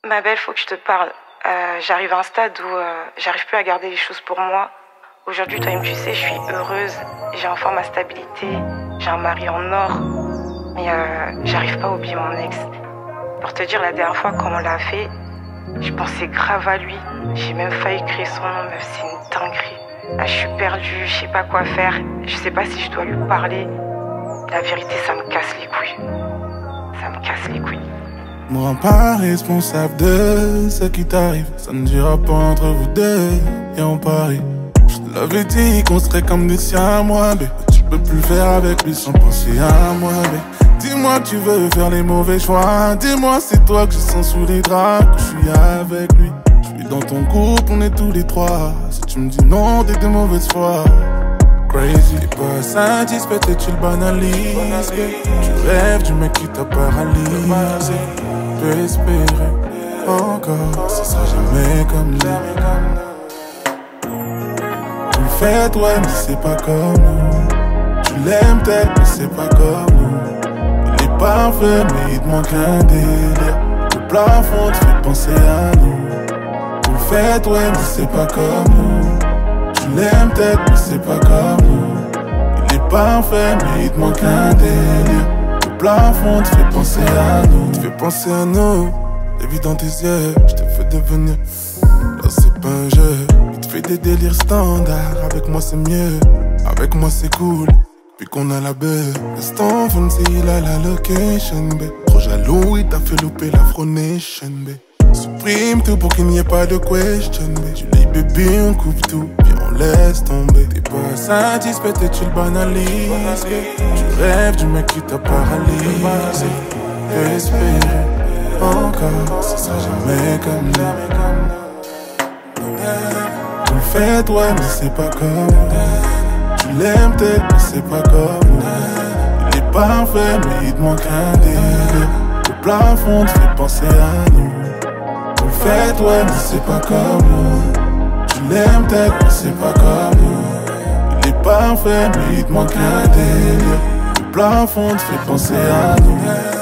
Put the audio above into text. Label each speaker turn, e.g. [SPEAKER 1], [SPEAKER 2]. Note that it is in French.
[SPEAKER 1] Ma belle, faut que je te parle. J'arrive à un stade où j'arrive plus à garder les choses pour moi. Aujourd'hui, toi-même, tu sais, je suis heureuse. J'ai enfin ma stabilité. J'ai un mari en or. Mais j'arrive pas à oublier mon ex. Pour te dire, la dernière fois, quand on l'a fait, je pensais grave à lui. J'ai même failli créer son nom, meuf, c'est une dinguerie. Ah, je suis perdue, je sais pas quoi faire. Je sais pas si je dois lui parler. La vérité, ça me casse les couilles. Ça me casse les couilles.
[SPEAKER 2] Me rends pas responsable de ce qui t'arrive. Ça ne dira pas entre vous deux et on parie. Je te l'avais dit qu'on serait comme des siamois, mais tu peux plus le faire avec lui sans penser à moi, mais dis-moi que tu veux faire les mauvais choix. Dis-moi c'est toi que je sens sous les draps, que je suis avec lui. Je suis dans ton couple, on est tous les trois. Si tu me dis non, t'es de mauvaise foi. Crazy, t'es pas satisfait et tu le banalises. Tu rêves du mec qui t'a paralysé. Peux espérer encore, ce sera jamais comme lui. Tu le fais toi mais c'est pas comme nous. Tu l'aimes peut-être mais c'est pas comme nous. Il est parfait mais il te manque un délire. Le plafond te fait penser à nous. Tu le fais toi mais c'est pas comme nous. Tu l'aimes peut-être mais c'est pas comme nous. Il est parfait mais il te manque un délire. Le plafond te fait penser à nous. Te fait penser à nous. J'ai vu dans tes yeux, je te fais devenir. Là c'est pas un jeu. Il te fait des délires standards. Avec moi c'est mieux. Avec moi c'est cool. Puis qu'on a la belle. Laisse ton phone s'il a la location, babe. Trop jaloux, il t'a fait louper la Fronation, babe. Supprime tout pour qu'il n'y ait pas de question, babe. Tu lis bébé, on coupe tout, puis on laisse tomber. T'es pas satisfait et tu le banalises, babe. Tu rêves du mec qui t'a paralysé. Peux espérer encore, ce sera jamais comme nous. Tu le fais toi mais c'est pas comme nous. Tu l'aimes peut-être mais c'est pas comme nous. Il est parfait mais il te manque un délire. Le plafond te fait penser à nous. Tu le fais toi mais c'est pas comme nous. Tu l'aimes peut-être mais c'est pas comme nous. Il est parfait mais il te manque un délire. Le plafond te fait penser à nous.